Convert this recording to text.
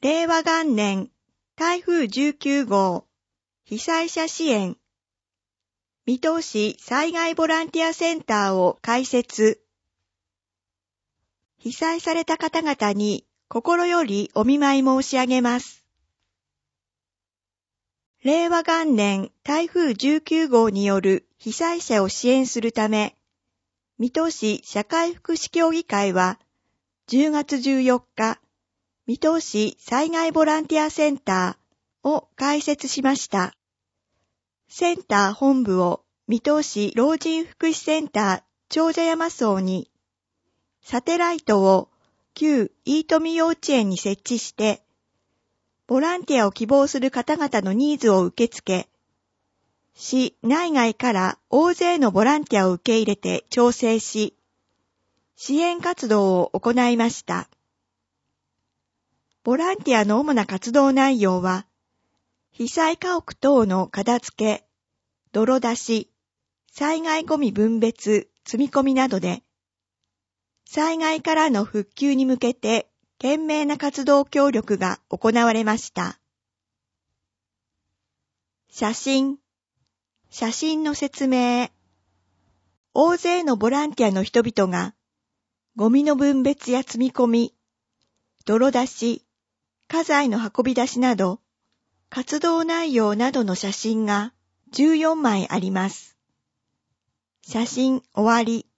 令和元年台風19号被災者支援水戸市災害ボランティアセンターを開設。被災された方々に心よりお見舞い申し上げます。令和元年台風19号による被災者を支援するため、水戸市社会福祉協議会は10月14日、水戸市災害ボランティアセンターを開設しました。センター本部を水戸市老人福祉センター長者山荘に、サテライトを旧飯富幼稚園に設置して、ボランティアを希望する方々のニーズを受け付け、市内外から大勢のボランティアを受け入れて調整し、支援活動を行いました。ボランティアの主な活動内容は、被災家屋等の片付け、泥出し、災害ゴミ分別、積み込みなどで、災害からの復旧に向けて懸命な活動協力が行われました。写真の説明。大勢のボランティアの人々が、ゴミの分別や積み込み、泥出し、家財の運び出しなど、活動内容などの写真が14枚あります。写真終わり。